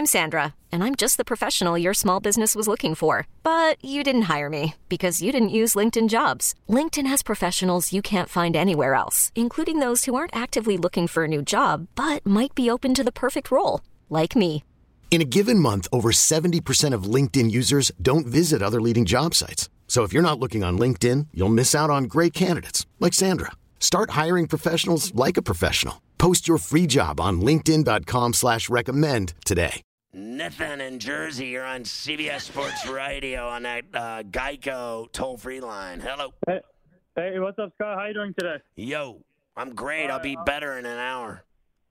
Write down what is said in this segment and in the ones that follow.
I'm Sandra, and I'm just the professional your small business was looking for. But you didn't hire me because you didn't use LinkedIn Jobs. LinkedIn has professionals you can't find anywhere else, including those who aren't actively looking for a new job, but might be open to the perfect role, like me. In a given month, over 70% of LinkedIn users don't visit other leading job sites. So if you're not looking on LinkedIn, you'll miss out on great candidates like Sandra. Start hiring professionals like a professional. Post your free job on linkedin.com/recommend today. Nathan in Jersey, you're on CBS Sports Radio on that Geico toll-free line. Hello. Hey, what's up, Scott? How you doing today? Yo, I'm great. I'll be better in an hour.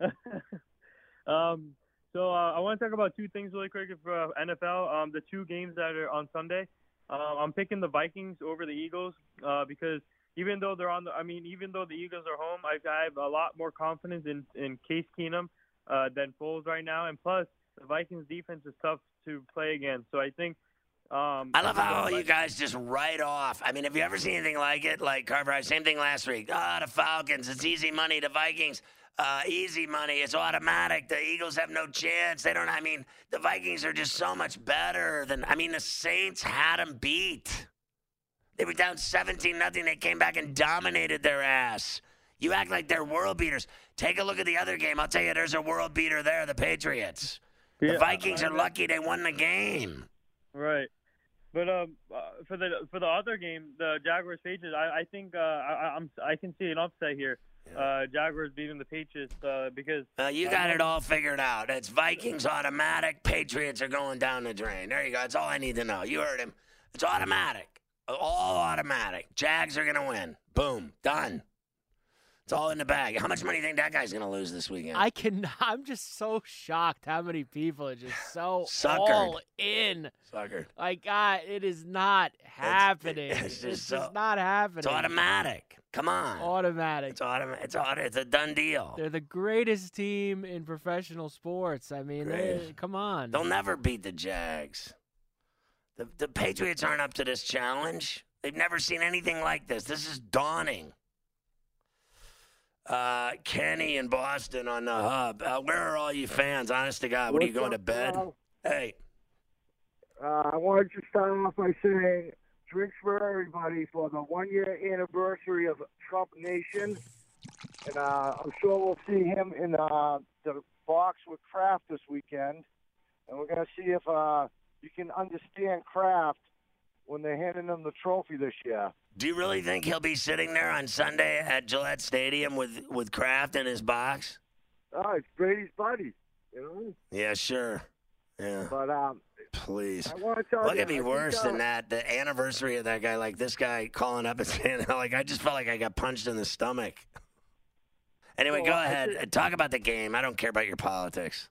So I want to talk about two things really quick for NFL. The two games that are on Sunday. I'm picking the Vikings over the Eagles because even though even though the Eagles are home, I have a lot more confidence in Case Keenum than Foles right now, and plus the Vikings defense is tough to play against. So I think. I love how you guys just write off. I mean, have you ever seen anything like it? Like Carver, same thing last week. The Falcons, it's easy money. The Vikings, easy money. It's automatic. The Eagles have no chance. The Vikings are just so much better than. The Saints had them beat. They were down 17-0. They came back and dominated their ass. You act like they're world beaters. Take a look at the other game. I'll tell you, there's a world beater there, the Patriots. The Vikings are lucky they won the game. Right. But for the other game, the Jaguars Patriots, I think I can see an upset here. Jaguars beating the Patriots because you got it all figured out. It's Vikings automatic. Patriots are going down the drain. There you go. That's all I need to know. You heard him. It's automatic. All automatic. Jags are gonna win. Boom. Done. It's all in the bag. How much money do you think that guy's going to lose this weekend? I'm just so shocked how many people are just so all in. Suckered. Like, it is not happening. It's just not happening. It's automatic. Come on. Automatic. It's automatic. It's a done deal. They're the greatest team in professional sports. Come on. They'll never beat the Jags. The Patriots aren't up to this challenge. They've never seen anything like this. This is daunting. Kenny in Boston on the hub. Where are all you fans? Honest to God, what are you going to bed? Hey. I wanted to start off by saying drinks for everybody for the 1-year anniversary of Trump Nation. And I'm sure we'll see him in the box with Kraft this weekend. And we're going to see if you can understand Kraft when they're handing him the trophy this year. Do you really think he'll be sitting there on Sunday at Gillette Stadium with Kraft in his box? Oh, it's Brady's buddy, you know? Yeah, sure. Yeah. But, please. I want to tell What you. could be worse than that? The anniversary of that guy, like this guy calling up and saying, I just felt like I got punched in the stomach. Anyway, go ahead. Talk about the game. I don't care about your politics.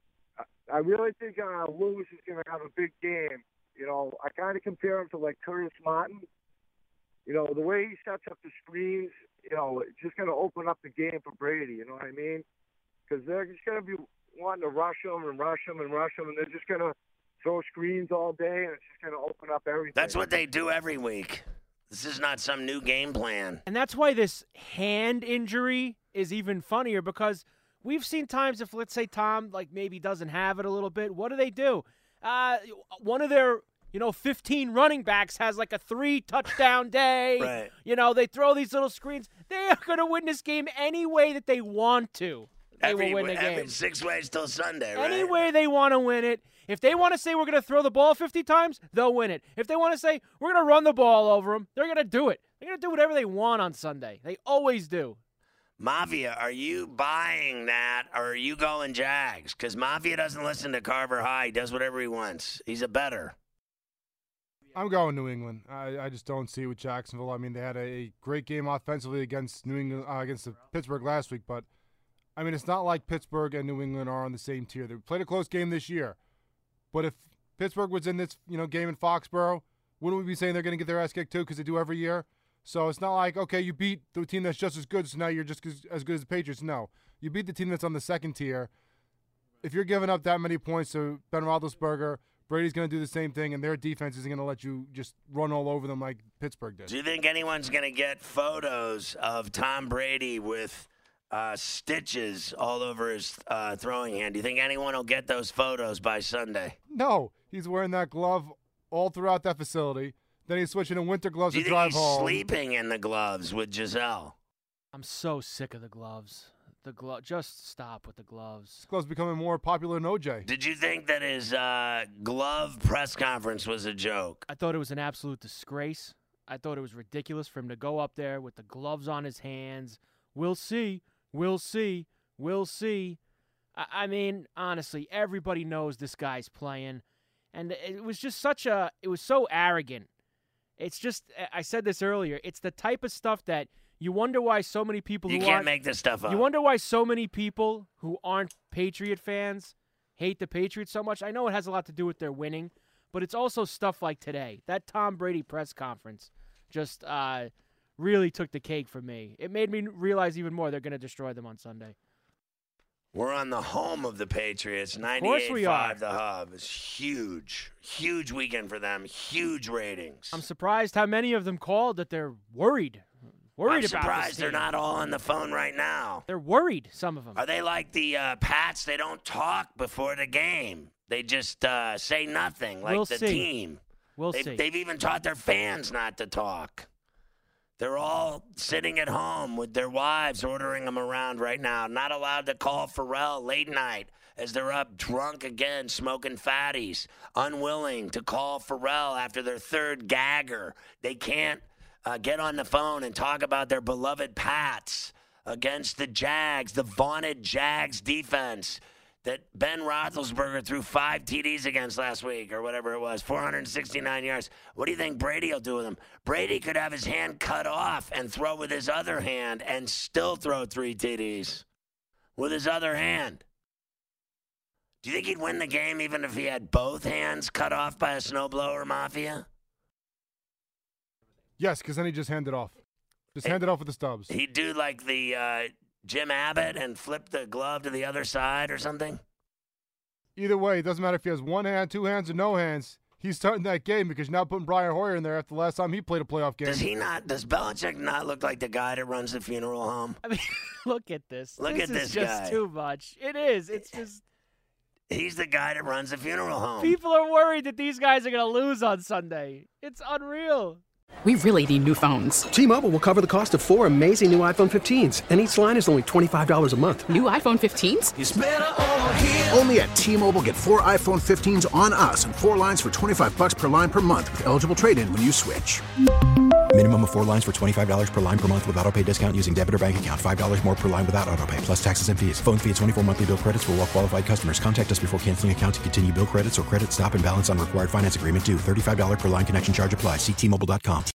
I really think Lewis is going to have a big game. You know, I kind of compare him to, like, Curtis Martin. You know, the way he sets up the screens, you know, it's just going to open up the game for Brady, you know what I mean? Because they're just going to be wanting to rush him, and they're just going to throw screens all day, and it's just going to open up everything. That's what they do every week. This is not some new game plan. And that's why this hand injury is even funnier, because we've seen times if, let's say, Tom, like, maybe doesn't have it a little bit, what do? One of their 15 running backs has like a 3-touchdown day. Right. You know, they throw these little screens. They are going to win this game any way that they want to. They will win the game. 6 ways till Sunday, right? Any way they want to win it. If they want to say we're going to throw the ball 50 times, they'll win it. If they want to say we're going to run the ball over them, they're going to do it. They're going to do whatever they want on Sunday. They always do. Mafia, are you buying that, or are you going Jags? Because Mafia doesn't listen to Carver High. He does whatever he wants. He's a better. I'm going New England. I just don't see it with Jacksonville. I mean, they had a great game offensively against New England, against Pittsburgh last week, but I mean, it's not like Pittsburgh and New England are on the same tier. They played a close game this year, but if Pittsburgh was in this game in Foxborough, wouldn't we be saying they're going to get their ass kicked too, because they do every year? So it's not like, okay, you beat the team that's just as good, so now you're just as good as the Patriots. No, you beat the team that's on the second tier. If you're giving up that many points to Ben Roethlisberger, Brady's going to do the same thing, and their defense isn't going to let you just run all over them like Pittsburgh did. Do you think anyone's going to get photos of Tom Brady with stitches all over his throwing hand. Do you think anyone will get those photos by Sunday? No, he's wearing that glove all throughout that facility. Then he's switching to winter gloves to drive home. Do you think he's sleeping in the gloves with Giselle? I'm so sick of the gloves. Just stop with the gloves. This glove's becoming more popular than OJ. Did you think that his glove press conference was a joke? I thought it was an absolute disgrace. I thought it was ridiculous for him to go up there with the gloves on his hands. We'll see. We'll see. We'll see. I mean, honestly, everybody knows this guy's playing. And it was just it was so arrogant. It's just, I said this earlier, it's the type of stuff that you wonder why so many people You can't make this stuff up. You wonder why so many people who aren't Patriot fans hate the Patriots so much. I know it has a lot to do with their winning, but it's also stuff like today. That Tom Brady press conference just really took the cake for me. It made me realize even more they're going to destroy them on Sunday. We're on the home of the Patriots. 98.5 The Hub. It's huge. Huge weekend for them. Huge ratings. I'm surprised how many of them called that they're worried. I'm surprised they're not all on the phone right now. They're worried, some of them. Are they like the Pats? They don't talk before the game. They just say nothing, like the team. We'll see. They've even taught their fans not to talk. They're all sitting at home with their wives ordering them around right now, not allowed to call Pharrell late night as they're up drunk again, smoking fatties, unwilling to call Pharrell after their third gagger. They can't get on the phone and talk about their beloved Pats against the Jags, the vaunted Jags defense that Ben Roethlisberger threw 5 TDs against last week or whatever it was, 469 yards. What do you think Brady will do with him? Brady could have his hand cut off and throw with his other hand and still throw 3 TDs with his other hand. Do you think he'd win the game even if he had both hands cut off by a snowblower mafia? Yes, because then he just hand it off. Hand it off with the stubs. He'd do like the Jim Abbott and flip the glove to the other side or something? Either way, it doesn't matter if he has one hand, 2 hands, or no hands. He's starting that game because you're now putting Brian Hoyer in there after the last time he played a playoff game. Does Belichick not look like the guy that runs the funeral home? I mean, look at this. Look at this guy. This is just too much. It is. It's just... He's the guy that runs the funeral home. People are worried that these guys are going to lose on Sunday. It's unreal. We really need new phones. T-Mobile will cover the cost of 4 amazing new iPhone 15s, and each line is only $25 a month. New iPhone 15s? It's better over here. Only at T-Mobile, get 4 iPhone 15s on us and 4 lines for $25 per line per month with eligible trade-in when you switch. Minimum of 4 lines for $25 per line per month with autopay discount using debit or bank account. $5 more per line without autopay, plus taxes and fees. Phone fee at 24 monthly bill credits for well-qualified customers. Contact us before canceling account to continue bill credits or credit stop and balance on required finance agreement due. $35 per line connection charge applies. See T-Mobile.com.